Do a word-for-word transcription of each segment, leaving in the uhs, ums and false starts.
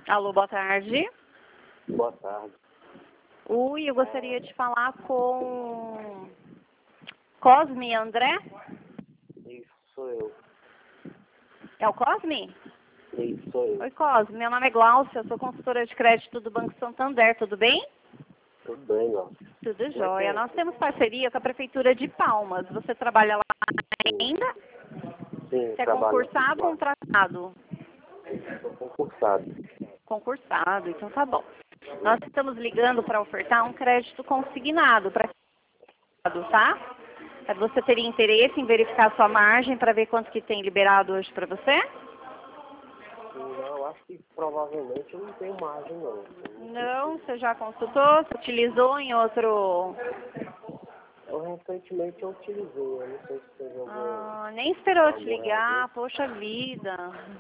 Alô, boa tarde. Boa tarde. Oi, eu gostaria de falar com Cosme André. Isso sou eu. É o Cosme? Isso sou eu. Oi, Cosme. Meu nome é Glaucia, eu sou consultora de crédito do Banco Santander. Tudo bem? Tudo bem, ó. Tudo jóia. Nós temos parceria com a Prefeitura de Palmas. Você trabalha lá ainda? Sim, Você é trabalho concursado ou lá. contratado? Sou concursado. Concursado, então tá bom. Nós estamos ligando para ofertar um crédito consignado para tá? Você teria interesse em verificar sua margem para ver quanto que tem liberado hoje para você? Não, acho que provavelmente eu não tenho margem, não. Não, você já consultou? Você utilizou em outro... Eu recentemente eu utilizei, eu não sei se teve algum... Ah, nem esperou te algum ligar, reajuste. poxa vida.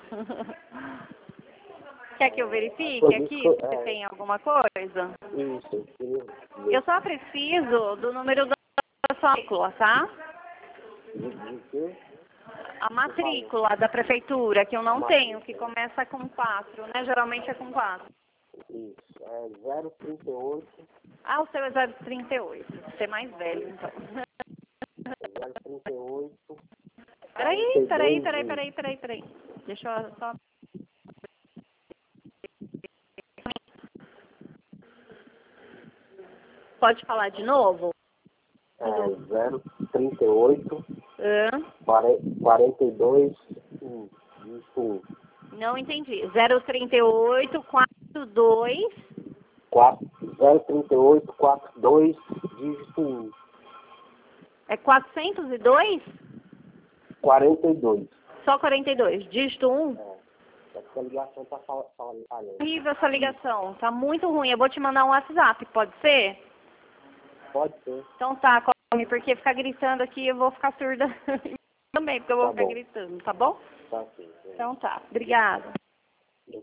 Quer que eu verifique Por isso aqui que eu- se é, tem alguma coisa? Isso, eu queria ver. Eu só preciso do número da sua matrícula, tá? De, de quê? A matrícula da prefeitura, que eu não tenho, que Matrícula. começa com quatro, né? Geralmente é com quatro. Isso, é zero trinta e oito, Ah, o seu é zero trinta e oito. Você é mais velho, então. zero trinta e oito, Peraí, peraí, peraí, quarenta e dois, peraí, peraí, peraí. Deixa eu só... Pode falar de novo? é zero trinta e oito, Hã? quarenta e dois, um, dígito um. Não entendi. zero trinta e oito, quarenta e dois... zero trinta e oito, quarenta e dois, dígito um. É quatrocentos e dois? quarenta e dois. Só quarenta e dois. Dígito um? É, essa ligação tá fal- falhando. Horrível essa ligação. Tá muito ruim. Eu vou te mandar um WhatsApp, pode ser? Pode ser. Então tá, come, porque ficar gritando aqui eu vou ficar surda também, porque eu vou Tá ficar bom. gritando, tá bom? Tá sim. Então tá. Obrigada.